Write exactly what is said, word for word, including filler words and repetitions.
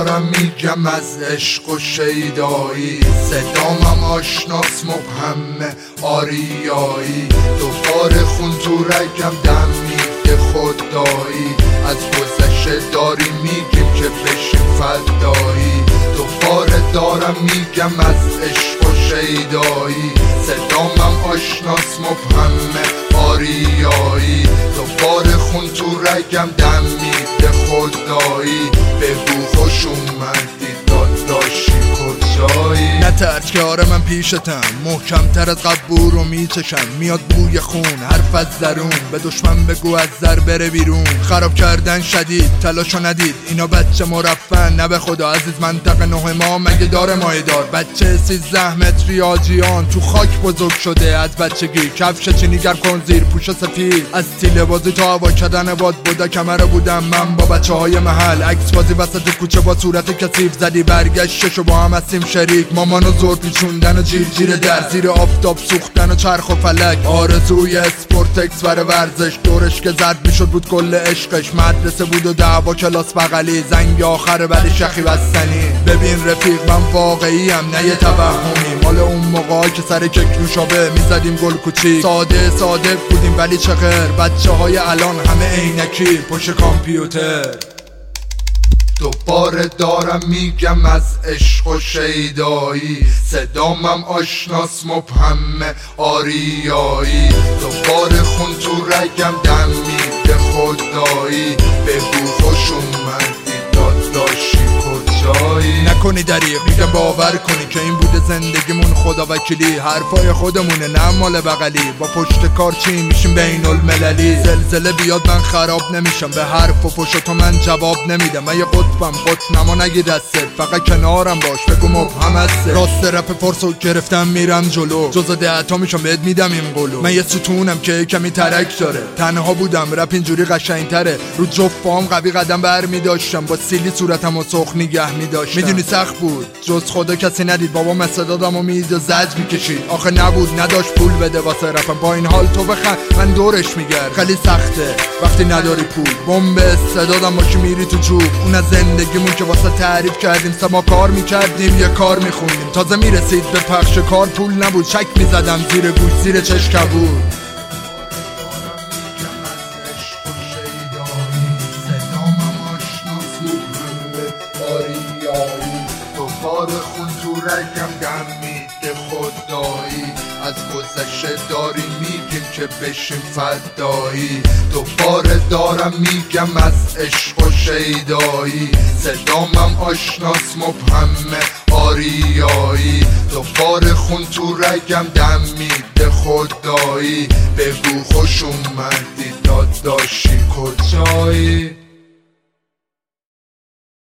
دارم میگم از عشق و شیدایی، صدامم آشناس مبهمه آریایی، دوباره خون تو رگم دم میده خدایی، از گذشته داری میگیم که بشیم فدایی، دوباره دارم میگم از عشق و شیدایی، صدامم آشناس مبهمه آریایی، دوباره خون تو رگم دم میده خدایی، بگو خوش اومدی داداشی کجایی؟ نترس که آره من پیشتم، محکم تر از قبور رو میچشم، میاد بوی خون حرف از درون، به دشمن بگو از در بره بیرون، خراب کردن شدید تلاشو ندید، اینا بچه مرفن نه به خدا، عزیز منطقه نه ما مگه داره مایه دار، بچه سیزده متر ریاضیان تو خاک بزرگ شده از بچگی، کفش چینیگر کن زیر پوش سفید، از تیله بازی تا هوا کردن باد بوده کمره بودم من با بچه های محل، عکس بازی وسط کوچه با صورت کثیف زدی برگشتشو با هم هستیم شریک، مامانو زور پیچوندن و جیر جیر در زیر آفتاب سوختن و چرخ و فلک، آرزوی اسپورتکس برای ورزش، دورش که زرد میشد بود کل عشقش، مدرسه بود و دعوا کلاس بغلی، زنگ آخره ولی شخی بستنی، ببین رفیق من واقعی ام نه یه توهمی، مال اون موقعا که سر کک نوشابه میزدیم گل کوچی، ساده ساده بودیم ولی چه خیر، بچه های الان همه عینکی پشت کامپیوتر، دوباره دارم میگم از عشق و شیدایی، صدامم آشناس مبهمه آریایی، دوباره خون تو رگم دم میده خدایی، بگو خوش اومدی داداشی کجایی؟ نکنی دریغ میگم باور کنی که این بوده زندگیمون خدا وکیلی، حرفای خودمونه نه مال بغلی، با پشت کار چی میشیم بین المللی، زلزله بیاد من خراب نمیشم، به حرف و پشت تو من جواب نمیدم، من یه قطبم قطب نما نگی دستت، فقط کنارم باش بگو مبهم هست، راست رپ پرسو گرفتم میرم جلو، جزا دهتا میشم بهت میدم این قولو، من یه ستونم که کمی ترک داره، تنها بودم رپ اینجوری قشنگتره، رو جفت پاهم قوی قدم برمی داشتم، با سیلی صورتم و سرخ نگه میداشتم، میدونی سخت بود جز خدا کسی ندید، بابا استعدادم و میدید و زج میکشید، آخه نبود نداشت پول بده واسه رپم، با این حال تو بخند من دورش میگرد، خیلی سخته وقتی نداری پول، بمب استعدادم باشی میری تو چوب، اون از زندگیمون که واسه تعریف کردیم سه ما کار میکردیم یه کار میخوندیم، تازه میرسید به پخش کار پول نبود، چک میزدم زیر گوش زیر چشم بود، دوباره خون تو رگم دم میده خدایی، از گذشته داری میگیم که بشیم فدایی، دوباره دارم میگم از عشق و شیدایی، صدامم آشناس مبهمه آریایی، دوباره خون تو رگم دم میده خدایی، بگو خوش اومدی داداشی کجایی؟